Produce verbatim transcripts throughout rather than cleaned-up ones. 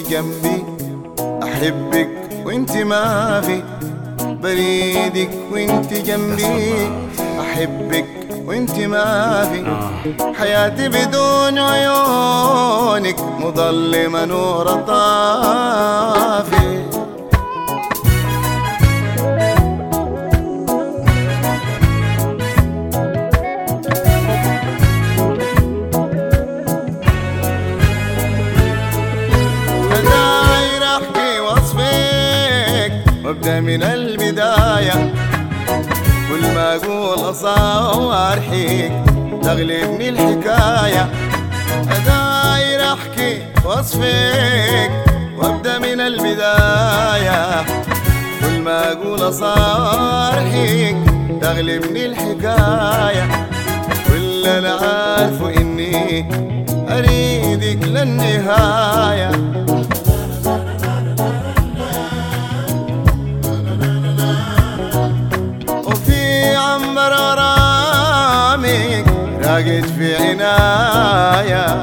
جنبي، احبك وانت ما في، بريدك وانت جنبي، احبك وانت ما في، حياتي بدون عيونك مظلمة نور طافي. داير احكي وصفك وابدا من البداية، كل ما اقول اصور حيك تغلبني الحكاية. داير احكي وصفك وابدا من البداية، كل ما اقول اصور حيك تغلبني الحكاية. كل انا عارفه اني اريدك للنهاية، راقد في عناية.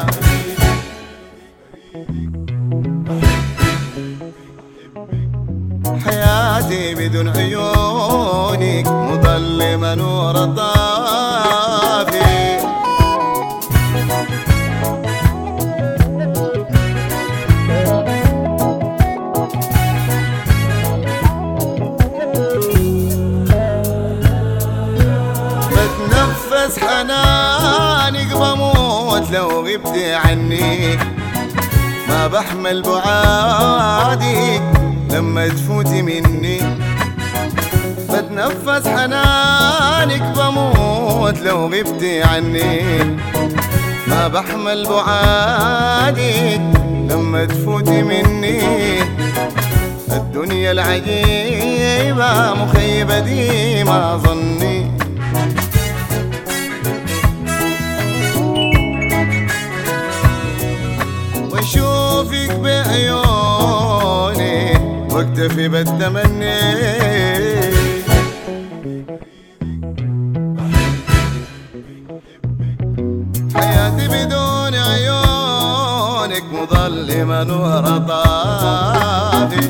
حياتي بدون عيونك مظلمة نور طافي. بتنفس حنانك بموت لو غبتي عني، ما بحمل بعادك لما تفوتي مني. بتنفس حنانك بموت لو غبتي عني، ما بحمل بعادك لما تفوتي مني. الدنيا العجيبة مخيبة دي ما ظني، واشوفك بعيوني واكتفي بالتمني. حياتي بدون عيونك مظلمة نور طافي.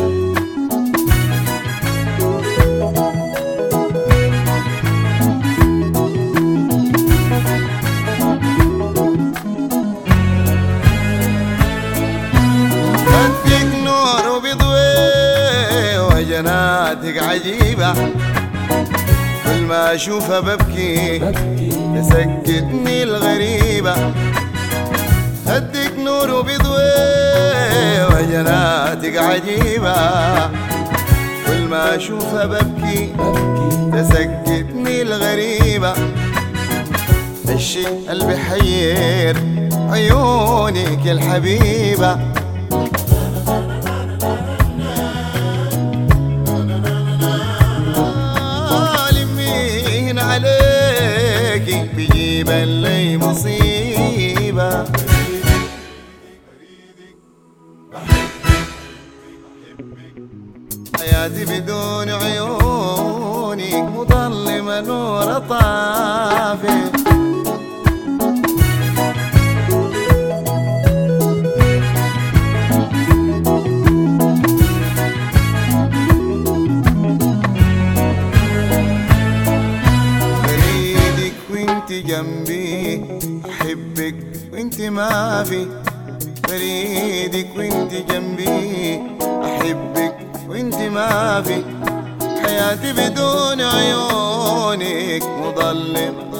جناتك عجيبة، كل ما أشوفها ببكي تسكتني الغريبة. خدك نور وبضوي وجناتك عجيبة، كل ما أشوفها ببكي تسكتني الغريبة. الشيء اللي بحير عيونك الحبيبة، عليكي بجيب لي مصيبة. حياتي بدون عيونك مظلمة نور طافي. جنبي احبك وانت ما في، بريدك وانت جنبي احبك وانت ما في، حياتي بدون عيونك مظلمة